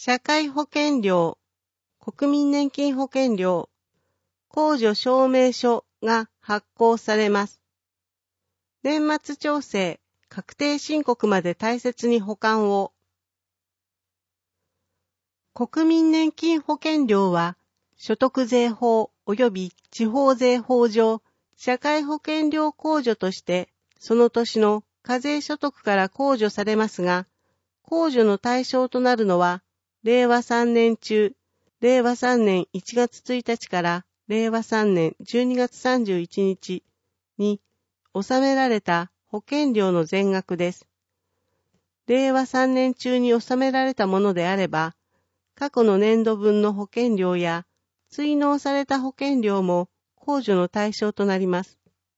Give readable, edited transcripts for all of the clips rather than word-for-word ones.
社会保険料、国民年金保険料、控除証明書が発行されます。年末調整、確定申告まで大切に保管を。国民年金保険料は、所得税法及び地方税法上、社会保険料控除として、その年の課税所得から控除されますが、控除の対象となるのは、令和3年中、令和3年1月1日から令和3年12月31日に納められた保険料の全額です。令和3年中に納められたものであれば、過去の年度分の保険料や追納された保険料も控除の対象となります。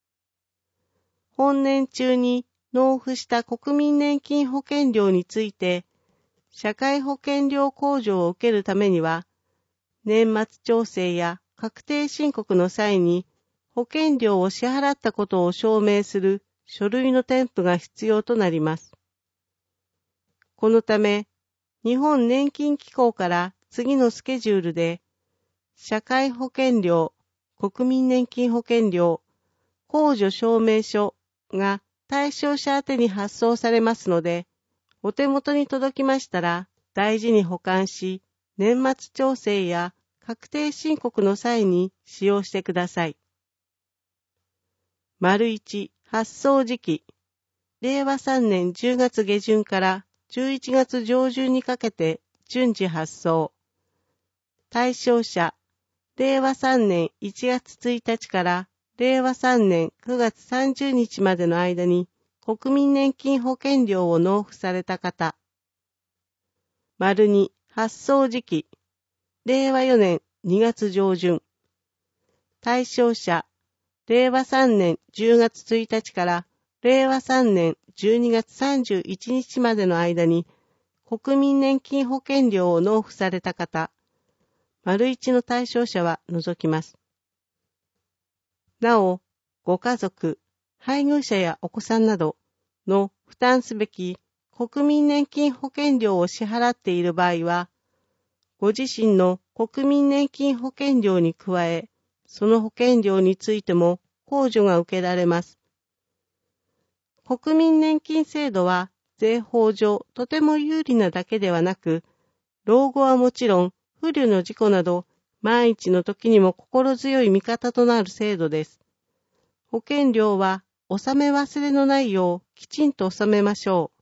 本年中に納付した国民年金保険料について、社会保険料控除を受けるためには、年末調整や確定申告の際に保険料を支払ったことを証明する書類の添付が必要となります。このため、日本年金機構から次のスケジュールで、社会保険料、国民年金保険料、控除証明書が対象者宛てに発送されますので、お手元に届きましたら大事に保管し、年末調整や確定申告の際に使用してください。1、発送時期。令和3年10月下旬から11月上旬にかけて順次発送。対象者。令和3年1月1日から令和3年9月30日までの間に国民年金保険料を納付された方。2、発送時期。令和4年2月上旬。対象者。令和3年10月1日から令和3年12月31日までの間に国民年金保険料を納付された方。1の対象者は除きます。なお、ご家族、配偶者やお子さんなどの負担すべき国民年金保険料を支払っている場合は、ご自身の国民年金保険料に加え、その保険料についても控除が受けられます。国民年金制度は税法上とても有利なだけではなく、老後はもちろん不慮の事故など万一の時にも心強い味方となる制度です。保険料は納め忘れのないようきちんと納めましょう。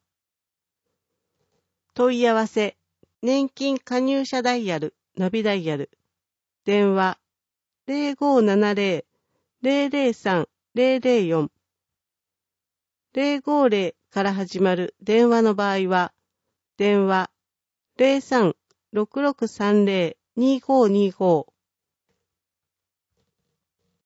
問い合わせ、年金加入者ダイヤル、ナビダイヤル。電話、0570-003-004。050から始まる電話の場合は、電話 03-6630-2525